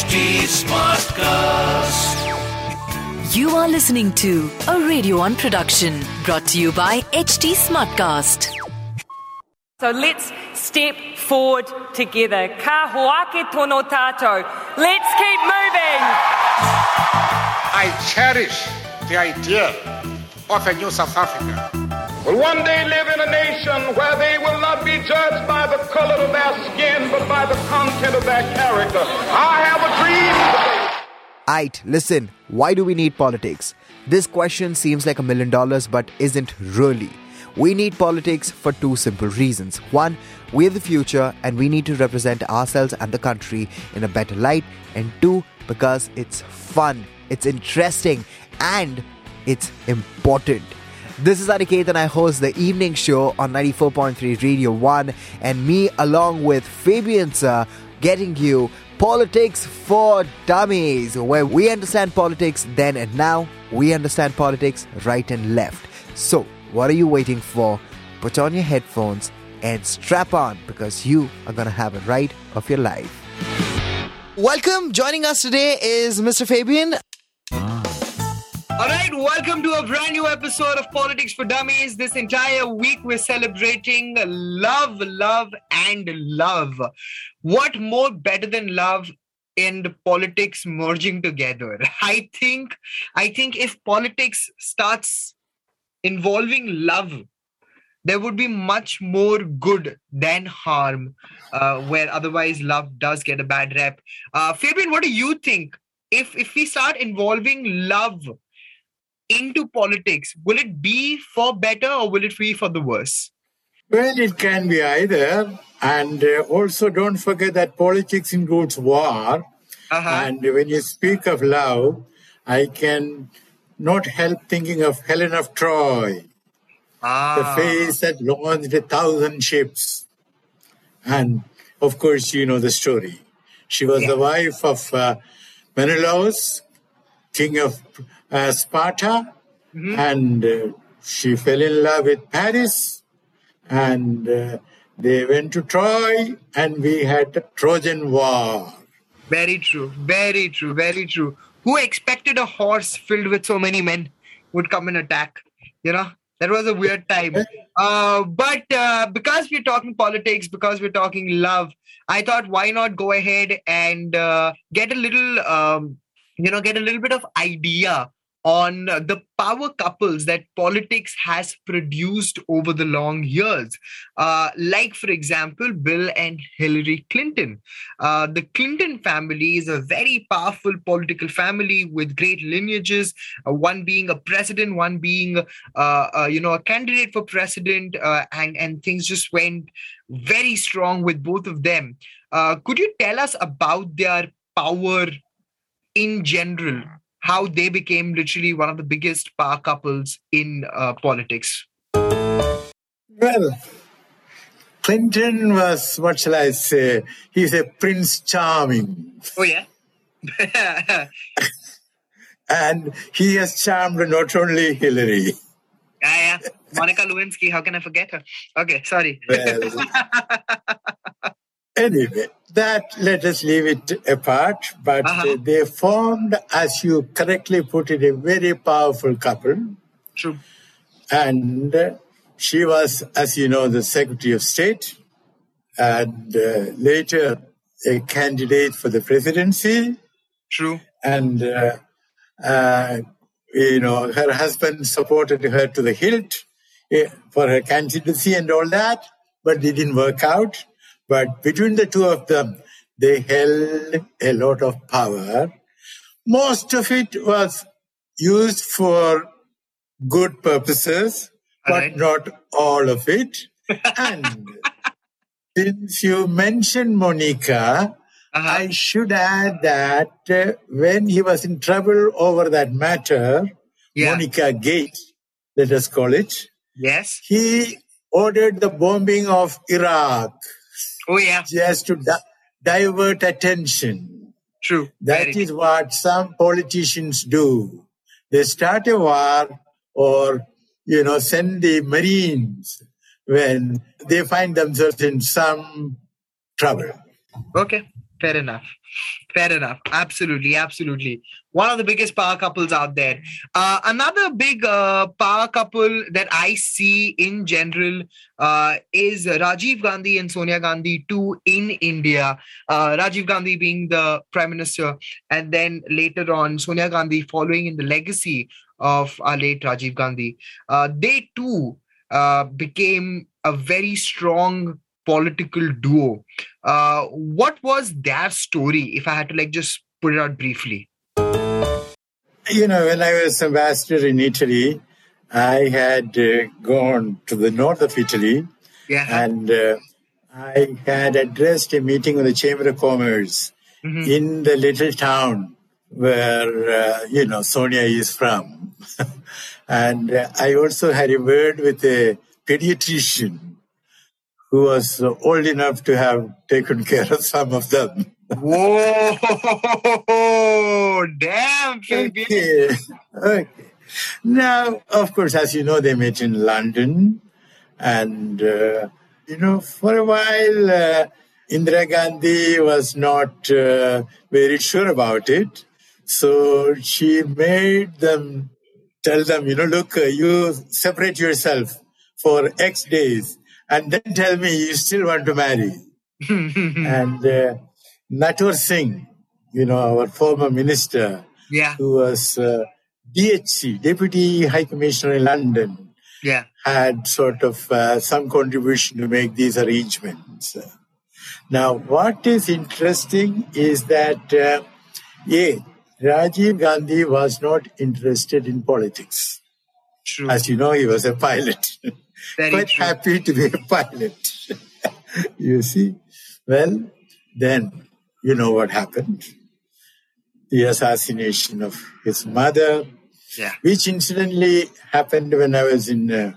HT Smartcast. You are listening to a Radio One production brought to you by HT Smartcast. So let's step forward together. Ka hoake tono tātou. Let's keep moving. I cherish the idea of a new South Africa. Will one day live in a nation where they will not be judged by the color of their skin, but by the content of their character. I have a dream. Aight, listen, why do we need politics? This question seems like $1 million, but isn't really. We need politics for two simple reasons. One, we're the future and we need to represent ourselves and the country in a better light. And two, because it's fun, it's interesting, and it's important. This is Aniket and I host the evening show on 94.3 Radio 1, and me along with Fabian sir getting you Politics for Dummies, where we understand politics then and now. We understand politics right and left. So, what are you waiting for? Put on your headphones and strap on, because you are going to have a ride of your life. Welcome. Joining us today is Mr. Fabian. Alright, welcome to a brand new episode of Politics for Dummies. This entire week we're celebrating love, and love. What more better than love and politics merging together? I think if politics starts involving love, there would be much more good than harm, where otherwise love does get a bad rep. Fabian, what do you think? If we start involving love into politics, will it be for better or will it be for the worse? Well, it can be either. And also don't forget that politics includes war. And when you speak of love, I can not help thinking of Helen of Troy, the face that launched 1,000 ships. And of course, you know the story. She was the wife of Menelaus, king of Sparta, and she fell in love with Paris, and they went to Troy, and we had the Trojan War. Very true, very true, very true. Who expected a horse filled with so many men would come and attack? You know, that was a weird time. But because we're talking politics, because we're talking love, I thought why not go ahead and get a little bit of idea on the power couples that politics has produced over the long years. Like, for example, Bill and Hillary Clinton. The Clinton family is a very powerful political family with great lineages, one being a president, one being a candidate for president, and things just went very strong with both of them. Could you tell us about their power in general, how they became literally one of the biggest power couples in politics? Well, Clinton was, what shall I say, he's a Prince Charming. Oh, yeah? And he has charmed not only Hillary. Yeah. Monica Lewinsky, how can I forget her? Okay, sorry. Well, anyway, that let us leave it apart. But they formed, as you correctly put it, a very powerful couple. True. And she was, as you know, the Secretary of State, and later a candidate for the presidency. True. And, her husband supported her to the hilt for her candidacy and all that, but it didn't work out. But between the two of them, they held a lot of power. Most of it was used for good purposes, but not all of it. And since you mentioned Monica, I should add that when he was in trouble over that matter, Monica Gate, let us call it, he ordered the bombing of Iraq. Oh, yeah. Just to divert attention. True. That is what some politicians do. They start a war or, send the Marines when they find themselves in some trouble. Okay. Fair enough. Absolutely. One of the biggest power couples out there. Another big power couple that I see in general is Rajiv Gandhi and Sonia Gandhi too in India. Rajiv Gandhi being the Prime Minister, and then later on Sonia Gandhi following in the legacy of our late Rajiv Gandhi. They too became a very strong political duo. What was their story, if I had to just put it out briefly? When I was ambassador in Italy, I had gone to the north of Italy, and I had addressed a meeting of the Chamber of Commerce in the little town where, Sonia is from. And I also had a word with a pediatrician who was old enough to have taken care of some of them. Whoa! Damn! Okay. Now, of course, as you know, they met in London. And, for a while, Indira Gandhi was not very sure about it. So she made them tell them, look, you separate yourself for X days. And then tell me you still want to marry. And Natur Singh, our former minister, who was DHC, Deputy High Commissioner in London, had sort of some contribution to make these arrangements. Now, what is interesting is that, Rajiv Gandhi was not interested in politics. True. As you know, he was a pilot. Quite true. Happy to be a pilot. You see? Well, then, you know what happened. The assassination of his mother, which incidentally happened when I was in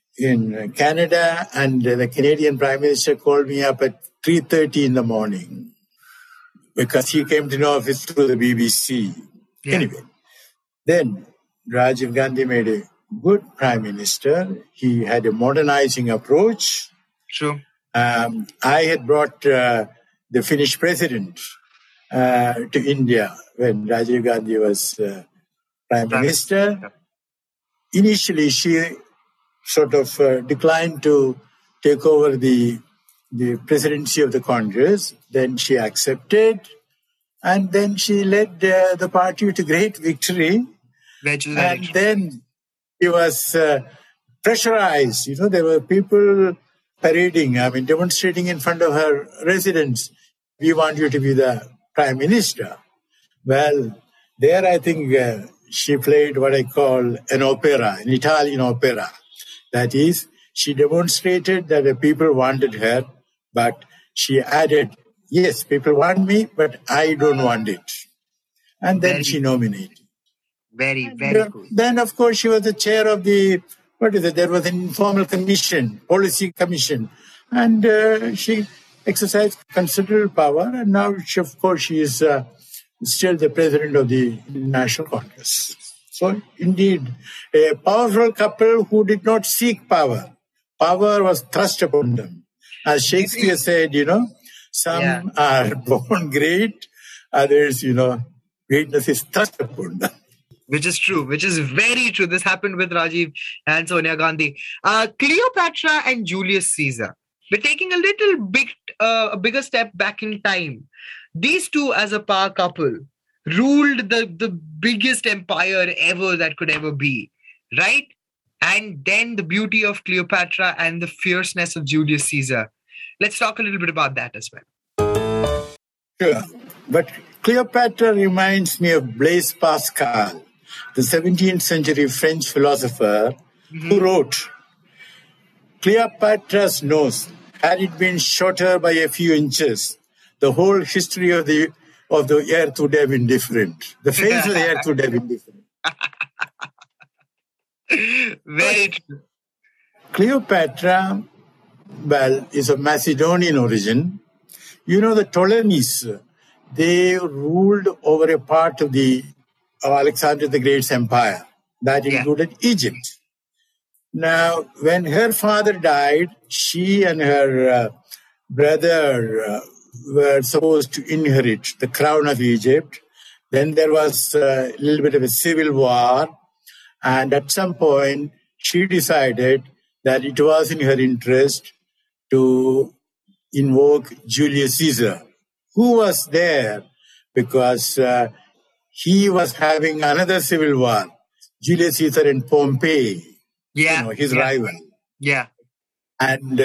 Canada, and the Canadian Prime Minister called me up at 3:30 in the morning because he came to know of it through the BBC. Anyway, then Rajiv Gandhi made a good Prime Minister. He had a modernizing approach. True. I had brought the Finnish president to India when Rajiv Gandhi was Prime Minister. Initially, she sort of declined to take over the presidency of the Congress. Then she accepted, and then she led the party to great victory. And then he was pressurized. There were people parading, demonstrating in front of her residence. We want you to be the Prime Minister. Well, there I think she played what I call an opera, an Italian opera. That is, she demonstrated that the people wanted her, but she added, yes, people want me, but I don't want it. And then she nominated. Very good. Then, of course, she was the chair of there was an informal commission, policy commission. And she exercised considerable power. And now, of course, she is still the president of the National Congress. So, indeed, a powerful couple who did not seek power. Power was thrust upon them. As Shakespeare said, some are born great, others, greatness is thrust upon them. Which is true, which is very true. This happened with Rajiv and Sonia Gandhi. Cleopatra and Julius Caesar. We're taking a bigger step back in time. These two as a power couple ruled the biggest empire ever that could ever be, right? And then the beauty of Cleopatra and the fierceness of Julius Caesar. Let's talk a little bit about that as well. Sure. But Cleopatra reminds me of Blaise Pascal, the 17th century French philosopher who wrote, Cleopatra's nose, had it been shorter by a few inches, the whole history of the earth would have been different. The face of the earth would have been different. Very true. Cleopatra, is of Macedonian origin. The Ptolemies, they ruled over a part of Alexander the Great's empire. That included Egypt. Now, when her father died, she and her brother were supposed to inherit the crown of Egypt. Then there was a little bit of a civil war. And at some point, she decided that it was in her interest to invoke Julius Caesar, who was there because he was having another civil war, Julius Caesar and Pompey, his rival. Yeah. And,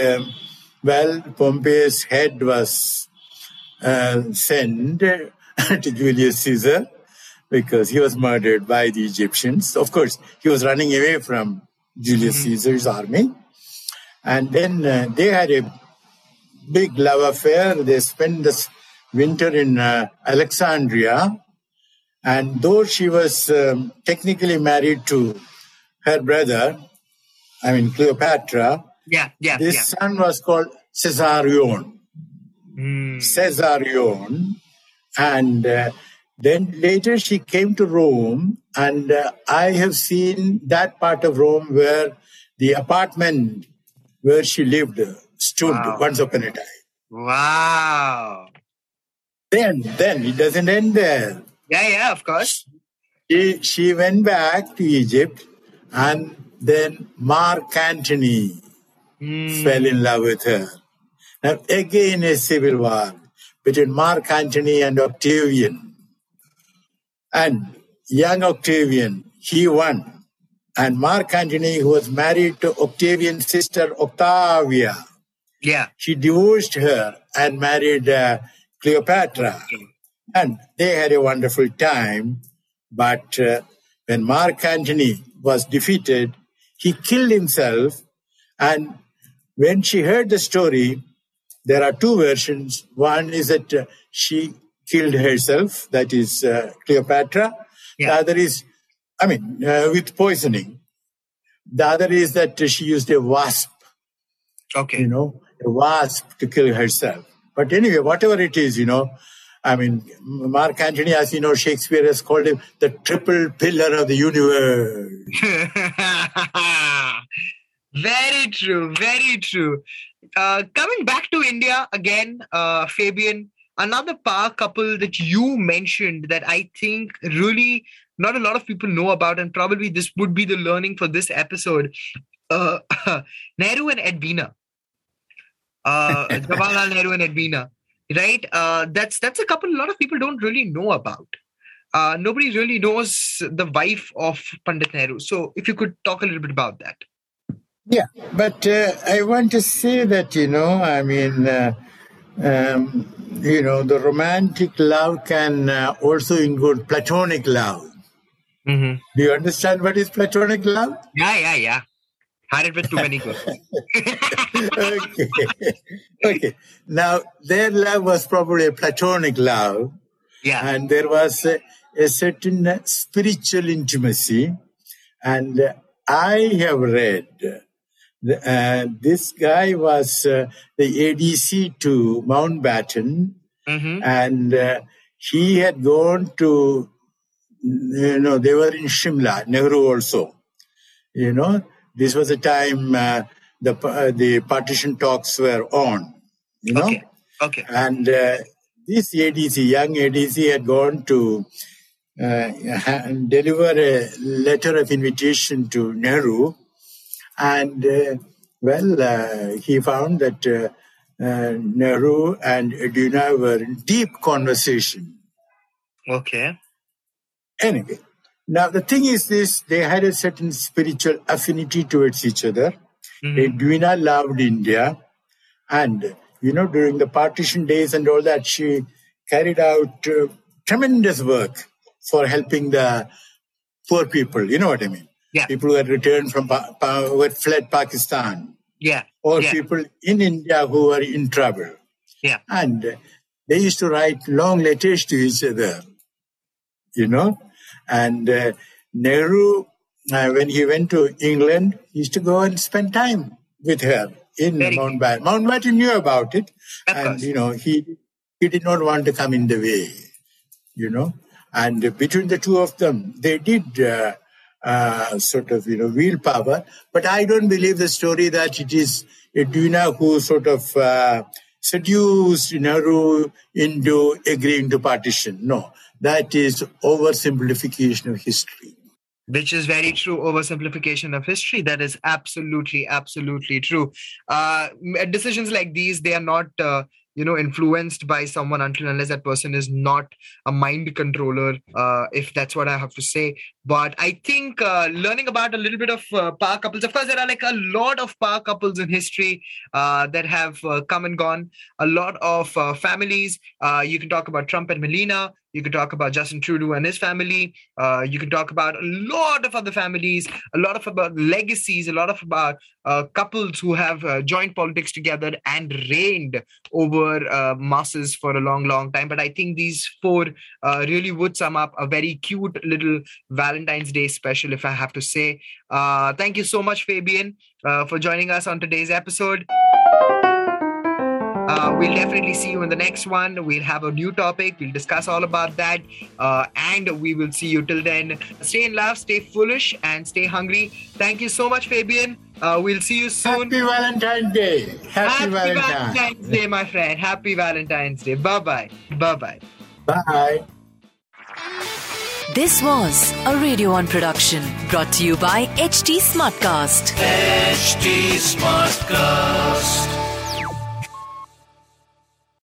Pompey's head was sent to Julius Caesar because he was murdered by the Egyptians. Of course, he was running away from Julius Caesar's army. And then they had a big love affair. They spent this winter in Alexandria. And though she was technically married to her brother, Cleopatra, this son was called Caesarion. Caesarion. And then later she came to Rome, and I have seen that part of Rome where the apartment where she lived stood once upon a time. Wow. Then it doesn't end there. Yeah, of course. She went back to Egypt, and then Mark Antony fell in love with her. Now, again, a civil war between Mark Antony and Octavian. And young Octavian, he won. And Mark Antony, who was married to Octavian's sister Octavia, she divorced her and married Cleopatra. And they had a wonderful time. But when Mark Antony was defeated, he killed himself. And when she heard the story, there are two versions. One is that she killed herself, that is Cleopatra. The other is, with poisoning. The other is that she used a wasp. Okay. A wasp to kill herself. But anyway, whatever it is, Mark Antony, as you know, Shakespeare has called him the triple pillar of the universe. Very true, very true. Coming back to India again, Fabian, another power couple that you mentioned that I think really not a lot of people know about, and probably this would be the learning for this episode, Nehru and Edwina. Jawaharlal Nehru and Edwina. Right? That's a couple a lot of people don't really know about. Nobody really knows the wife of Pandit Nehru. So if you could talk a little bit about that. Yeah, but I want to say that, the romantic love can also include platonic love. Mm-hmm. Do you understand what is platonic love? Yeah. Had it with too many girls. Okay. Now, their love was probably a platonic love. Yeah. And there was a certain spiritual intimacy. And I have read this guy was the ADC to Mountbatten. Mm-hmm. And he had gone to, they were in Shimla, Nehru also, This was a time the partition talks were on, Okay. And this ADC, young ADC, had gone to deliver a letter of invitation to Nehru. And, he found that Nehru and Edwina were in deep conversation. Okay. Anyway. Now, the thing is this, they had a certain spiritual affinity towards each other. Mm-hmm. Edwina loved India. And, during the partition days and all that, she carried out tremendous work for helping the poor people. You know what I mean? Yeah. People who had returned from, who had fled Pakistan. Yeah. Or people in India who were in trouble. Yeah. And they used to write long letters to each other, And Nehru, when he went to England, he used to go and spend time with her in Mountbatten. Mountbatten knew about it. And, he did not want to come in the way, And between the two of them, they did wield power. But I don't believe the story that it is Edwina who seduced Nehru into agreeing to partition. No, that is oversimplification of history. Which is very true. Oversimplification of history. That is absolutely, absolutely true. Decisions like these, they are not, influenced by someone until unless that person is not a mind controller, if that's what I have to say. But I think learning about a little bit of power couples, of course, there are like a lot of power couples in history that have come and gone. A lot of families. You can talk about Trump and Melania. You can talk about Justin Trudeau and his family. You can talk about a lot of other families, a lot of about legacies, a lot of about couples who have joined politics together and reigned over masses for a long, long time. But I think these four really would sum up a very cute little Valentine's Day special, if I have to say. Thank you so much, Fabian, for joining us on today's episode. We'll definitely see you in the next one. We'll have a new topic. We'll discuss all about that. And we will see you till then. Stay in love, stay foolish, and stay hungry. Thank you so much, Fabian. We'll see you soon. Happy Valentine's Day. Happy Valentine's Day, my friend. Happy Valentine's Day. Bye-bye. Bye-bye. Bye. This was a Radio One production brought to you by HT Smartcast. HT Smartcast.